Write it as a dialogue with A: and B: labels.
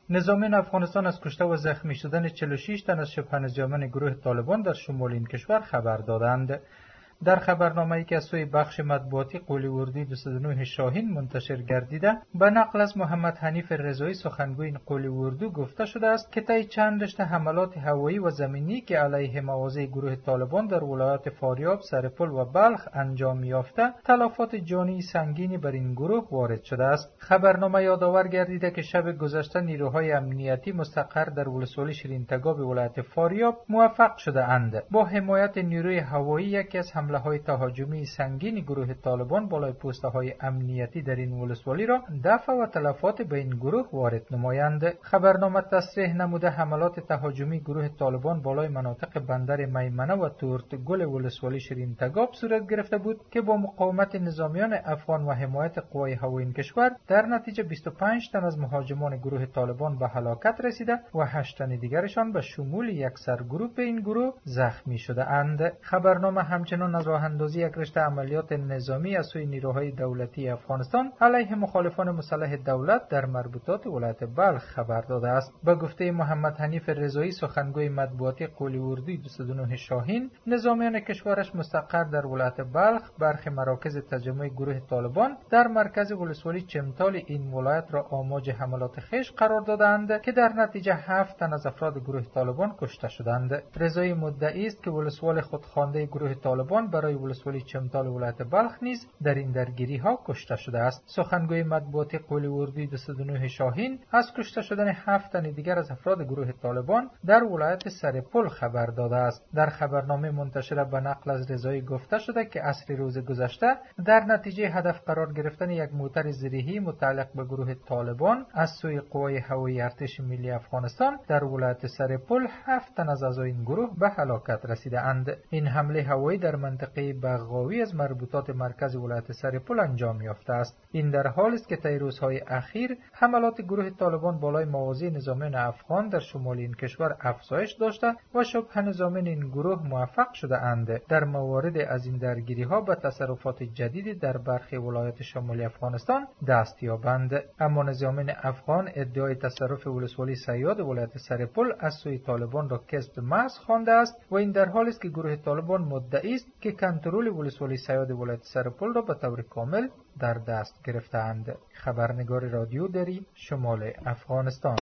A: نظامیان افغانستان از کشته و زخمی شدن 46 تن از شبه نظامیان گروه طالبان در شمال این کشور خبر دادند. در خبرنامه‌ای که از سوی بخش مطبوعاتی قولی اردوی 209 شاهین منتشر گردیده به نقل از محمد حنیف رضایی سخنگوی این قولی اردو گفته شده است که طی چند رشته حملات هوایی و زمینی که علیه مواضع گروه طالبان در ولایات فاریاب، سرپل و بلخ انجام یافته تلفات جانی سنگینی بر این گروه وارد شده است. خبرنامه یادآور گردیده که شب گذشته نیروهای امنیتی مستقر در ولسوالی شیرین تگاب ولایت فاریاب موفق شده اند با حمایت نیروی هوایی یکی از حمله‌های تهاجمی سنگین گروه طالبان بالای پست‌های امنیتی در این ولسوالی را دفع و تلفات به این گروه وارد نمایند. خبرنامه تصریح نموده حملات تهاجمی گروه طالبان بالای مناطق بندر میمنه و تورتگل ولسوالی شیرین تگاب صورت گرفته بود که با مقاومت نظامیان افغان و حمایت قوای هوایی این کشور در نتیجه 25 تن از مهاجمان گروه طالبان به هلاکت رسیده و 8 تن دیگرشان به شمول یک سرگروه این گروه زخمی شده اند. خبرنامه همچنین از راه اندازی یک رشته عملیات نظامی از سوی نیروهای دولتی افغانستان علیه مخالفان مسلح دولت در مربوطات ولایت بلخ خبر داده است. به گفته محمد حنیف رضایی سخنگوی مطبوعاتی قولی اردوی 209 شاهین، نظامیان کشورش مستقر در ولایت بلخ برخی مراکز تجمع گروه طالبان در مرکز ولسوالی چمتال این ولایت را آماج حملات خویش قرار دادند که در نتیجه 7 تن از افراد گروه طالبان کشته شدند. رضایی مدعی است که ولسوال خودخوانده گروه طالبان برای ولسوالی چمتال ولایت بلخ نیز در این درگیری ها کشته شده است. سخنگوی مطبوعاتی قولی اردوی 209 شاهین از کشته شدن 7 تن دیگر از افراد گروه طالبان در ولایت سرپل خبر داده است. در خبرنامه منتشر به نقل از رضایی گفته شده که عصر روز گذشته در نتیجه هدف قرار گرفتن یک موتر زرهی متعلق به گروه طالبان از سوی قوای هوایی ارتش ملی افغانستان در ولایت سرپل 7 تن از اعضای این گروه به هلاکت رسیده اند. این حمله هوایی در منطقه بغاوی از مربوطات مرکز ولایت سرپل انجام یافته است. این در حالی است که طی روزهای اخیر حملات گروه طالبان بالای مواضع نظامیان افغان در شمال این کشور افزایش داشته و شبه نظامیان این گروه موفق شده اند در موارد از این درگیری ها به تصرفات جدیدی در برخی ولایات شمالی افغانستان دست یابند. اما نظامیان افغان ادعای تصرف ولسوالی صیاد ولایت سرپل از سوی طالبان را کذب محض خوانده است و این در حالی است که گروه طالبان مدعی است که کنترل ولسوالی صیاد ولایت سرپل را به طور کامل در دست گرفته‌اند. خبرنگار رادیو دری شمال افغانستان.